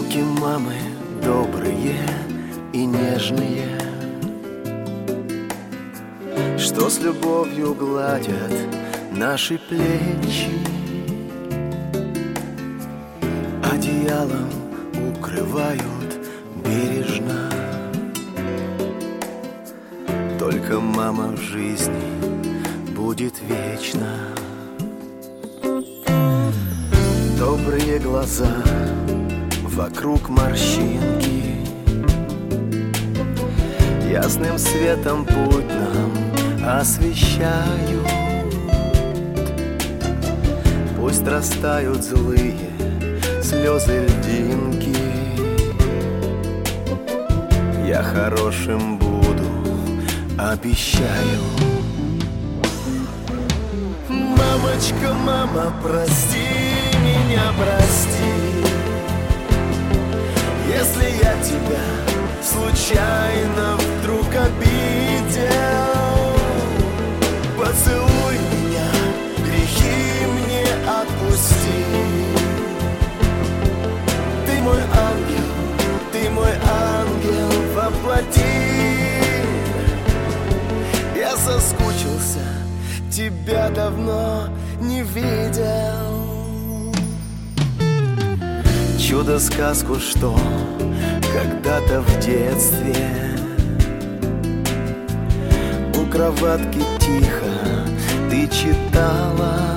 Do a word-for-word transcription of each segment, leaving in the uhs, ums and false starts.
Руки мамы добрые и нежные, что с любовью гладят наши плечи, одеялом укрывают бережно. Только мама в жизни будет вечно. Добрые глаза, вокруг морщинки, ясным светом путь нам освещают. Пусть растают злые слезы льдинки, я хорошим буду, обещаю. Мамочка, мама, прости меня, прости, если я тебя случайно вдруг обидел. Поцелуй меня, грехи мне отпусти. Ты мой ангел, ты мой ангел воплоти. Я соскучился, тебя давно не видел. Чудо-сказку, что когда-то в детстве у кроватки тихо ты читала,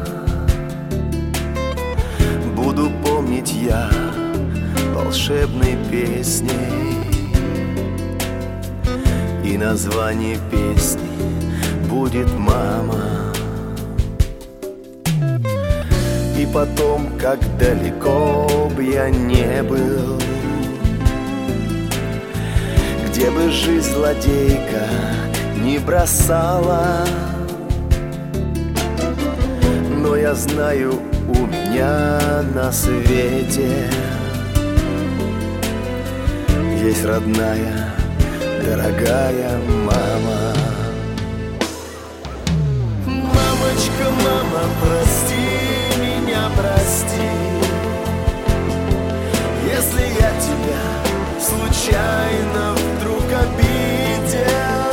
буду помнить я волшебной песней, и название песни будет «Мама». И потом, как далеко б я не был, где бы жизнь злодейка не бросала, но я знаю, у меня на свете есть родная, дорогая мама. Мамочка, мама, прости меня, прости, если я тебя случайно вдруг обидел.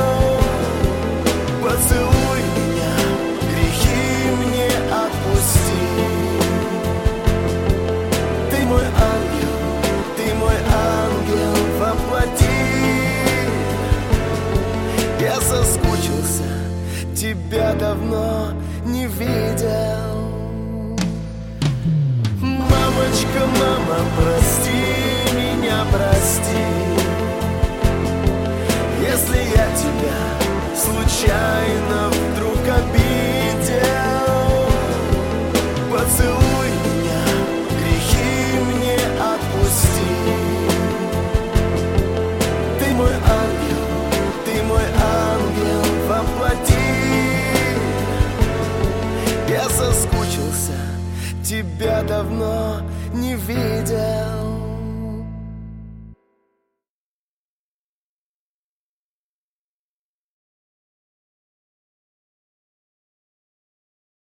Поцелуй меня, грехи мне отпусти. Ты мой ангел, ты мой ангел воплоти. Я соскучился, тебя давно не видел. Мамочка, мама, прости меня, прости, если я тебя случайно вдруг обидел. Поцелуй меня, грехи мне отпусти. Ты мой ангел, ты мой ангел воплоти. Я соскучился, тебя давно не видел.